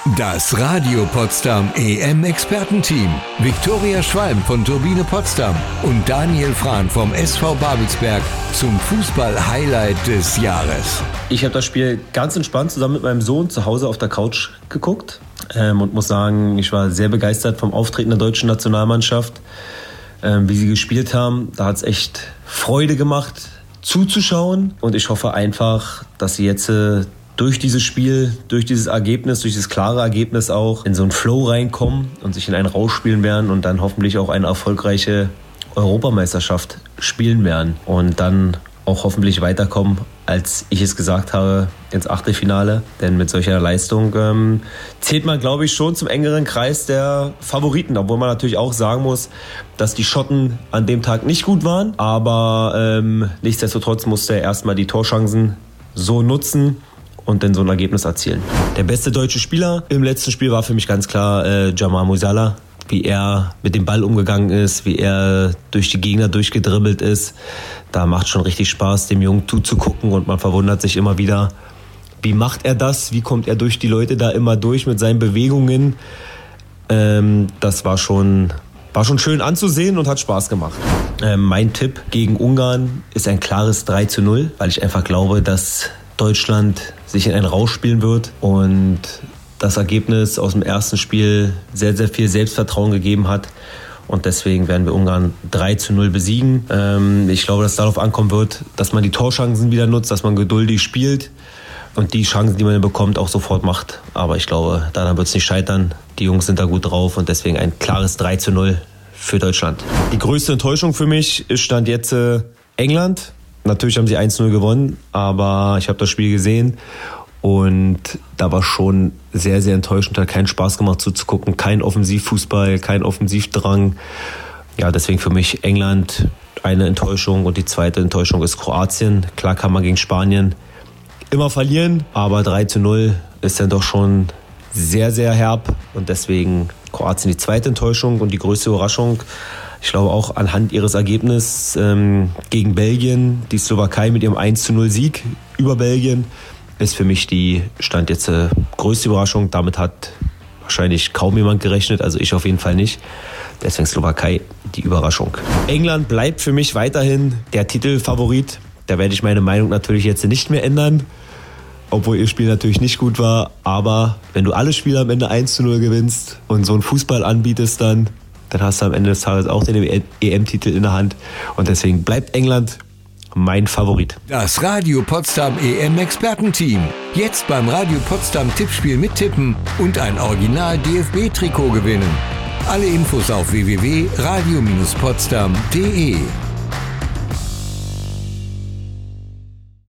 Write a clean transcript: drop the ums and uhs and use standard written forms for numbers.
Das Radio Potsdam EM-Expertenteam. Viktoria Schwalm von Turbine Potsdam und Daniel Frahn vom SV Babelsberg zum Fußball-Highlight des Jahres. Ich habe das Spiel ganz entspannt zusammen mit meinem Sohn zu Hause auf der Couch geguckt und muss sagen, ich war sehr begeistert vom Auftreten der deutschen Nationalmannschaft, wie sie gespielt haben. Da hat es echt Freude gemacht zuzuschauen und ich hoffe einfach, dass sie jetzt durch dieses Spiel, durch dieses Ergebnis, durch dieses klare Ergebnis auch in so einen Flow reinkommen und sich in einen Rausch spielen werden und dann hoffentlich auch eine erfolgreiche Europameisterschaft spielen werden und dann auch hoffentlich weiterkommen, als ich es gesagt habe, ins Achtelfinale. Denn mit solcher Leistung zählt man, glaube ich, schon zum engeren Kreis der Favoriten. Obwohl man natürlich auch sagen muss, dass die Schotten an dem Tag nicht gut waren. Aber nichtsdestotrotz musste er erstmal die Torchancen so nutzen und dann so ein Ergebnis erzielen. Der beste deutsche Spieler im letzten Spiel war für mich ganz klar Jamal Musiala. Wie er mit dem Ball umgegangen ist, wie er durch die Gegner durchgedribbelt ist. Da macht schon richtig Spaß, dem Jungen zuzugucken und man verwundert sich immer wieder, wie macht er das? Wie kommt er durch die Leute da immer durch mit seinen Bewegungen? Das war schon schön anzusehen und hat Spaß gemacht. Mein Tipp gegen Ungarn ist ein klares 3:0, weil ich einfach glaube, dass Deutschland sich in einen Rausch spielen wird und das Ergebnis aus dem ersten Spiel sehr, sehr viel Selbstvertrauen gegeben hat. Und deswegen werden wir Ungarn 3:0 besiegen. Ich glaube, dass es darauf ankommen wird, dass man die Torchancen wieder nutzt, dass man geduldig spielt und die Chancen, die man bekommt, auch sofort macht. Aber ich glaube, daran wird es nicht scheitern. Die Jungs sind da gut drauf und deswegen ein klares 3:0 für Deutschland. Die größte Enttäuschung für mich stand jetzt England. Natürlich haben sie 1:0 gewonnen, aber ich habe das Spiel gesehen. Und da war schon sehr, sehr enttäuschend, hat keinen Spaß gemacht zuzugucken, kein Offensivfußball, kein Offensivdrang. Ja, deswegen für mich England eine Enttäuschung und die zweite Enttäuschung ist Kroatien. Klar kann man gegen Spanien immer verlieren, aber 3:0 ist dann doch schon sehr, sehr herb und deswegen Kroatien die zweite Enttäuschung und die größte Überraschung. Ich glaube auch anhand ihres Ergebnisses gegen Belgien, die Slowakei mit ihrem 1:0 Sieg über Belgien, ist für mich die Stand jetzt größte Überraschung. Damit hat wahrscheinlich kaum jemand gerechnet, also ich auf jeden Fall nicht. Deswegen Slowakei die Überraschung. England bleibt für mich weiterhin der Titelfavorit. Da werde ich meine Meinung natürlich jetzt nicht mehr ändern, obwohl ihr Spiel natürlich nicht gut war. Aber wenn du alle Spiele am Ende 1:0 gewinnst und so einen Fußball anbietest, dann hast du am Ende des Tages auch den EM-Titel in der Hand. Und deswegen bleibt England mein Favorit. Das Radio Potsdam EM-Expertenteam. Jetzt beim Radio Potsdam Tippspiel mittippen und ein Original-DFB-Trikot gewinnen. Alle Infos auf www.radio-potsdam.de.